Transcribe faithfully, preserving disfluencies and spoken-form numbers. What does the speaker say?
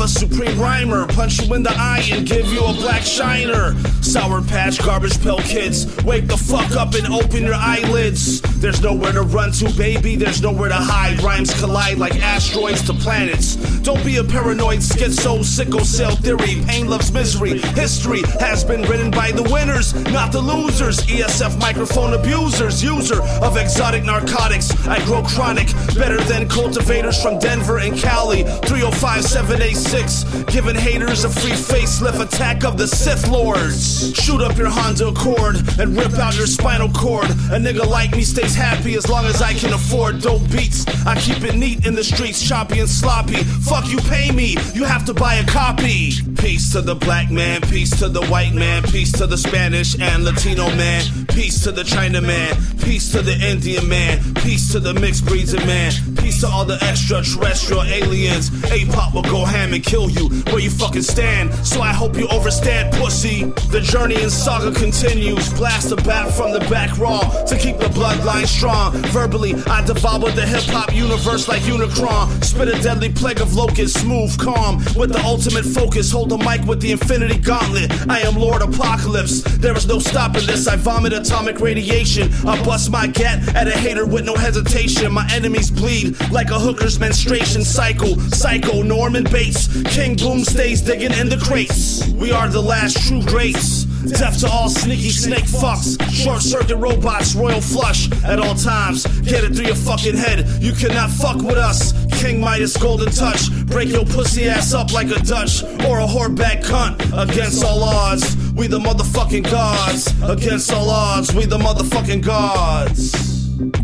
a supreme rhymer, punch you in the eye and give you a black shiner. Sour Patch, Garbage Pail Kids, wake the fuck up and open your eyelids. There's nowhere to run to, baby, there's nowhere to hide. Rhymes collide like asteroids to planets. Don't be a paranoid schizo, sickle cell theory. Pain loves misery. History has been written by the winners, not the losers. E S F microphone abusers, user of exotic narcotics. I grow chronic, better than cultivators from Denver and Cali. three oh five, seven eight six, giving haters a free facelift. Attack of the Sith Lords. Shoot up your Honda Accord and rip out your spinal cord. A nigga like me stays happy as long as I can afford dope beats. I keep it neat in the streets, choppy and sloppy. Fuck you, pay me, you have to buy a copy. Peace to the black man, peace to the white man, peace to the Spanish and Latino man, peace to the China man, peace to the Indian man, peace to the mixed breeds of man, peace to all the extraterrestrial aliens. A-pop will go ham and kill you where you fucking stand, so I hope you overstand, pussy. The journey and saga continues. Blast a bat from the back raw to keep the bloodline strong. Verbally, I devour the hip-hop universe like Unicron. Spit a deadly plague of locusts, smooth, calm, with the ultimate focus. Hold the mic with the infinity gauntlet. I am Lord Apocalypse. There is no stopping this. I vomit atomic radiation. I bust my gat at a hater with no hesitation. My enemies bleed like a hooker's menstruation cycle. Psycho Norman Bates. King Boom stays digging in the crates. We are the last true greats. Deaf to all sneaky snake fucks. Short circuit robots, royal flush at all times. Get it through your fucking head. You cannot fuck with us. King Midas golden touch. Break your pussy ass up like a Dutch or a whoreback cunt. Against all odds, we the motherfucking gods. Against all odds, we the motherfucking gods.